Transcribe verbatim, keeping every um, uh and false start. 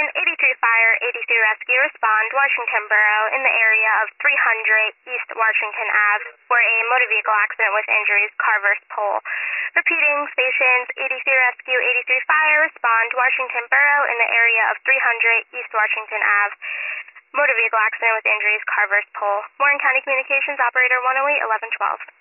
eighty-three Fire, eighty-three Rescue, respond Washington Borough in the area of three hundred East Washington Avenue for a motor vehicle accident with injuries, car versus pole. Repeating, stations eighty-three Rescue, eighty-three Fire, respond Washington Borough in the area of three hundred East Washington Avenue. Motor vehicle accident with injuries, car versus pole. Warren County Communications, Operator one oh eight eleven twelve.